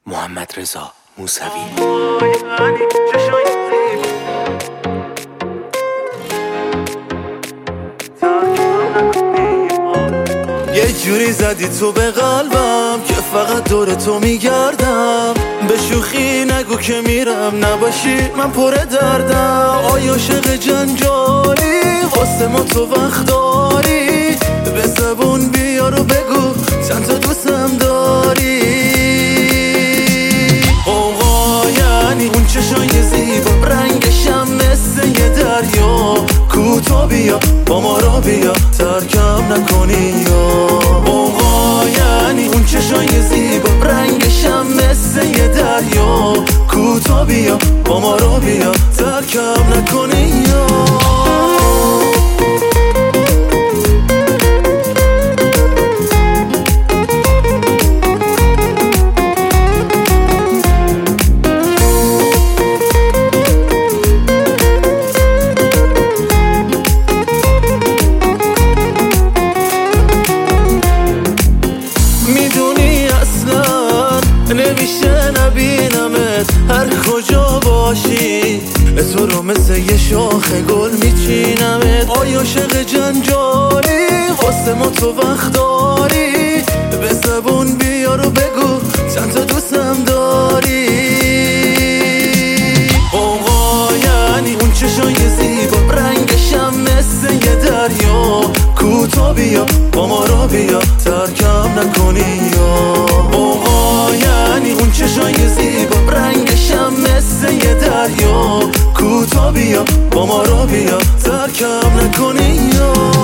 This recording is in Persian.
محمدرضا موسوی. یه جوری زدی تو به قلبم که فقط دور تو میگردم. به شوخی نگو که میرم، نباشی من پر دردم. آیا عاشق جنجالی واسه ما تو وقت داری؟ به زبون بیار و بگو چند تا دوستم داری. اوقا یعنی اون چشای زیبا، رنگشم مثل یه دریا. کوتا بیا با ما را بیا، ترکم نکنی یا. اوقا یعنی اون چشای زیبا، رنگشم مثل یه دریا. کوتا بیا با ما را بیا، ترکم نکنی یا. نمیشه نبینمت هر کجا باشی، تو رو مثل یه شاخ گل میچینمت. آیا عاشق جنجالی واسه ما تو وقت داری؟ به زبون بیار و بگو چند تا دوستم داری. اوقا یعنی اون چشای زیبا، رنگشم مثل یه دریا. کوتا بیا با ما را بیا، ترکم نکنی یا. اوقا یعنی اون چشای زیبا، رنگشم مثل یه دریا. کوتا بیا با ما را بیا، ترکم نکنی یا.